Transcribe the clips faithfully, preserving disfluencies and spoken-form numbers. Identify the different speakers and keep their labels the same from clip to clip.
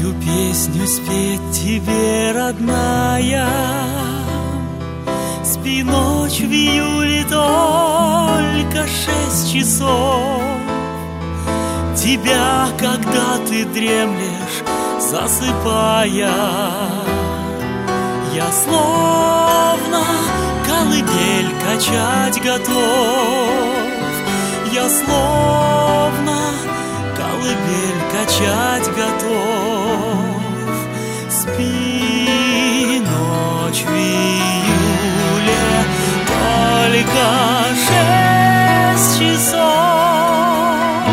Speaker 1: хочу песню спеть тебе, родная. Спи ночь в июле только шесть часов. Тебя, когда ты дремлешь, засыпая, я словно колыбель качать готов. Я словно колыбель качать готов. Спи ночь в июле только шесть часов.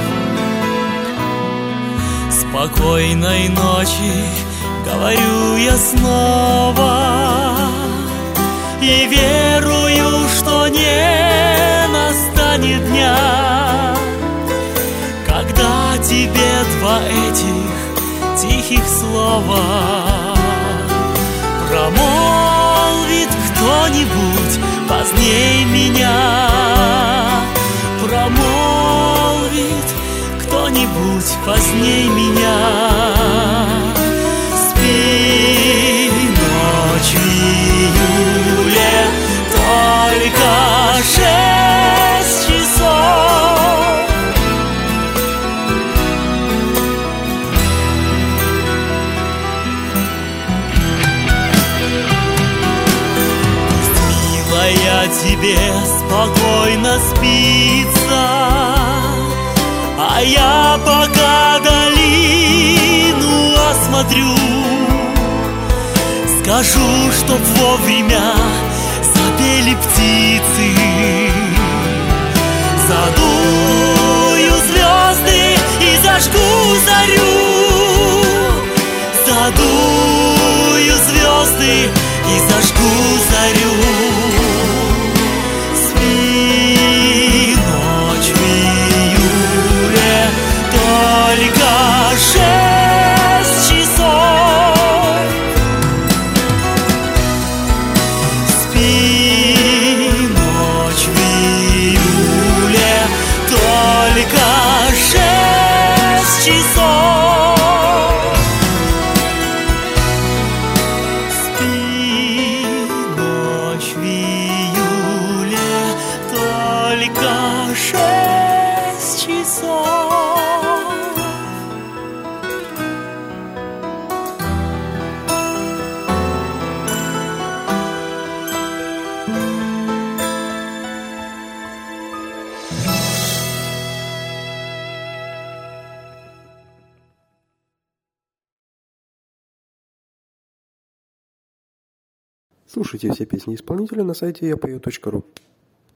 Speaker 1: Спокойной ночи, говорю я снова, и верую, что не настанет дня, когда тебе два этих тихих слова промолвит кто-нибудь поздней меня. Промолвит кто-нибудь поздней меня. Спи ночь в июле только шесть часов. Пусть, милая, тебе спокойно спится, а я пока долину осмотрю. Скажу, чтоб вовремя запели птицы. Задую звезды и зажгу зарю. Задую звезды и зажгу зарю. Спи ночь в июле только шесть часов. Спи ночь в июле только шесть часов. Спи ночь в июле только шесть часов.
Speaker 2: Слушайте все песни исполнителя на сайте я пою точка ру.